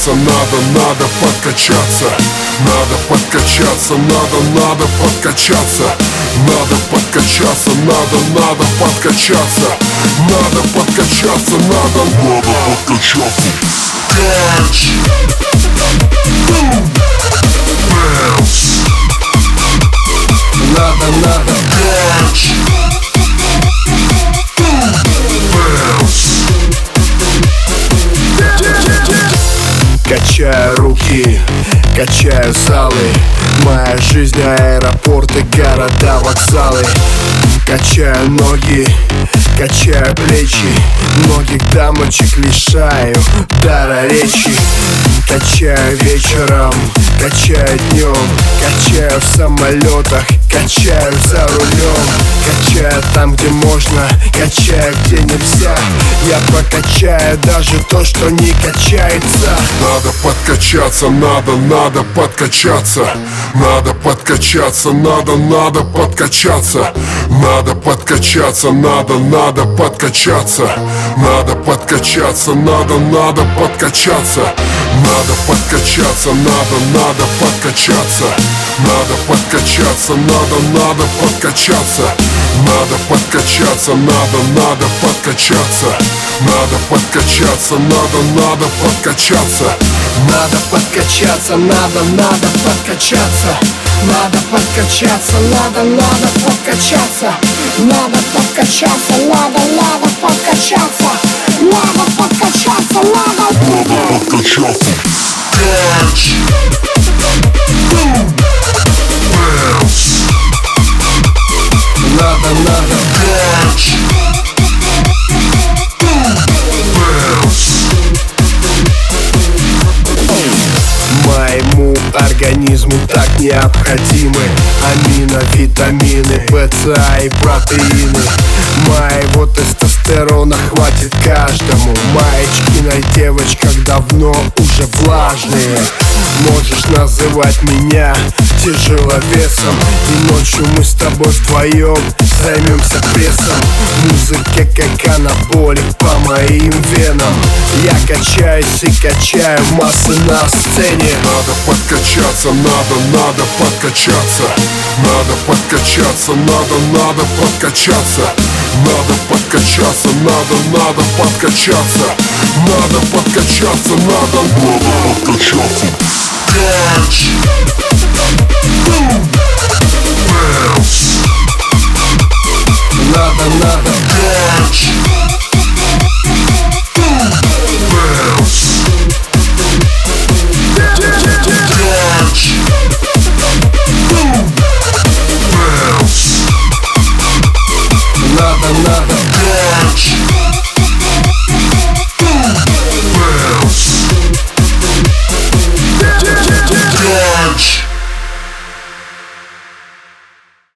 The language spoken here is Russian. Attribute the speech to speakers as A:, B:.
A: подкачаться, надо подкачаться. Надо подкачаться, надо подкачаться. Надо подкачаться, надо подкачаться. Надо подкачаться, надо подкачаться. Кач, bounce. Надо кач, bounce.
B: Качаю руки, качаю залы. Моя жизнь аэропорты, города, вокзалы. Качаю ноги, качаю плечи. Многих дамочек лишаю дара речи. Качаю вечером, качаю днем. Качаю в самолетах, качаю за рулем. Качаю там, где можно, качаю, где нельзя. Я прокачаю даже то, что не качается.
A: Надо подкачаться, надо подкачаться. Надо подкачаться, надо подкачаться. Надо подкачаться, надо подкачаться. Надо подкачаться, надо подкачаться. Надо подкачаться, надо подкачаться. Надо подкачаться, надо подкачаться. Надо подкачаться, надо подкачаться. Надо подкачаться, надо подкачаться.
B: Надо подкачаться, надо подкачаться. Надо подкачаться, надо подкачаться. Надо подкачаться, надо подкачаться. Надо подкачаться, надо
A: подкачаться. Кач, bounce. Надо кач, bounce.
B: Моему организму так необходимы амино, витамины, ПЦА и протеины. Моего тестостерона хватит каждому. Маечкиной девочках давно уже влажные. Можешь называть меня тяжеловесом. И ночью мы с тобой вдвоем займемся прессом. В музыке как анаболик по моим венам. Я качаюсь и качаю массы на сцене.
A: Надо подкачаться, надо подкачаться. Надо подкачаться, надо подкачаться. Надо подкачаться, надо подкачаться. Надо подкачаться, надо подкачаться. Кач, bounce.